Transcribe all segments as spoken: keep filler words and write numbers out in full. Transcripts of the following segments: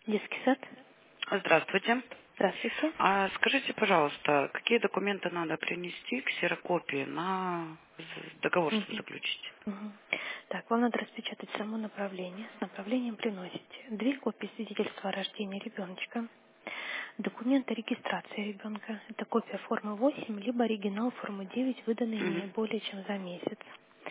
Детский сад. Здравствуйте. Здравствуйте. А скажите, пожалуйста, какие документы надо принести, ксерокопии на з- договор, чтобы Мгм. заключить? Мгм. Так, вам надо распечатать само направление. С направлением приносите две копии свидетельства о рождении ребеночка, документ о регистрации ребенка, это копия формы восемь, либо оригинал формы девять, выданный Мгм. не более чем за месяц.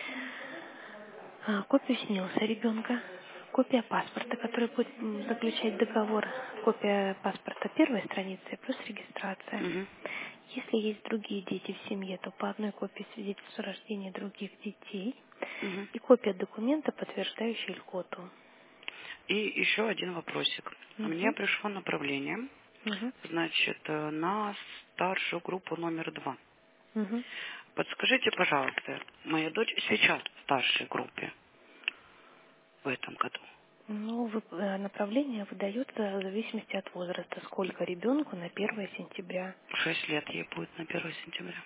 А, Копию снился ребенка, копия паспорта, который будет м, заключать договор, копия паспорта первой страницы плюс регистрация. Мгм. Если есть другие дети в семье, то по одной копии свидетельства о рождении других детей Мгм. и копия документа, подтверждающая льготу. И еще один вопросик. Мне Мгм. пришло направление, Мгм. значит, э, на старшую группу номер два. Мгм. Подскажите, пожалуйста, моя дочь сейчас в старшей группе в этом году. Ну, вы- э, направление выдается в зависимости от возраста, сколько ребенку на первое сентября. Шесть лет ей будет на первое сентября.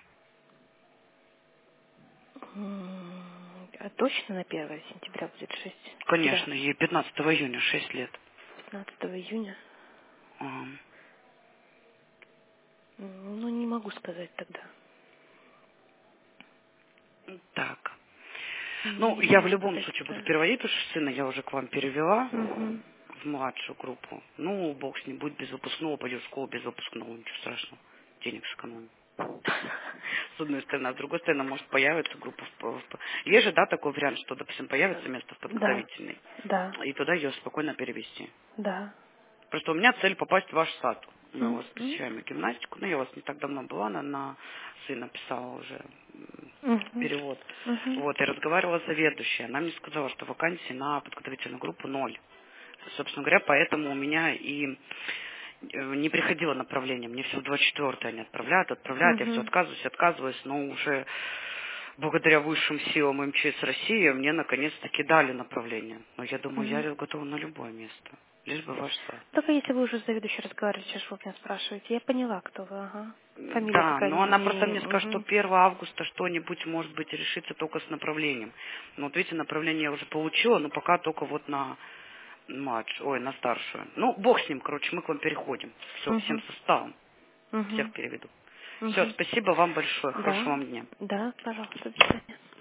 М, А точно на первое сентября будет шесть? Куда? Конечно, ей пятнадцатого июня шесть лет. пятнадцатого июня? Ам, М, Ну, не могу сказать тогда. Так. Ну, Не я в могу любом сказать, случае буду да. переводить, потому что сына я уже к вам перевела Мгм. в младшую группу. Ну, бог с ним, будет без выпускного, пойдет в школу без выпускного, ничего страшного. Денег сэкономим. С одной стороны, а с другой стороны, может появится группа в... в- Есть же, да, такой вариант, что, допустим, появится место в Да, подготовительной, да, и туда ее спокойно перевести. да. Просто у меня цель попасть в ваш сад. Мы у вас Мгм. посещаем гимнастику. Ну, я у вас не так давно была, она на сына писала уже м, Мгм. перевод. Мгм. Вот, и разговаривала с заведующей. Она мне сказала, что вакансий на подготовительную группу ноль. Собственно говоря, поэтому у меня и э, не приходило направление. Мне все в двадцать четвёртое они отправляют, отправляют. Я все Мгм. отказываюсь, отказываюсь, но уже благодаря высшим силам МЧС России мне наконец-таки дали направление. Но я думаю, Мгм. я готова на любое место. Лишь бы ваш сад. Только если вы уже с заведующей разговариваете, что вы меня спрашиваете. Я поняла, кто вы, ага. Фамилия Да, такая но она просто не... мне скажет, что Мгм. первого августа что-нибудь, может быть, решится только с направлением. Но вот видите, направление я уже получила, но пока только вот на младшую, ой, на старшую. Ну, бог с ним, короче, мы к вам переходим. Все, всем Мгм. составом. Всех Мгм. переведу. Все, Мгм. спасибо вам большое. Хорошего Да, вам дня. да, пожалуйста, до свидания.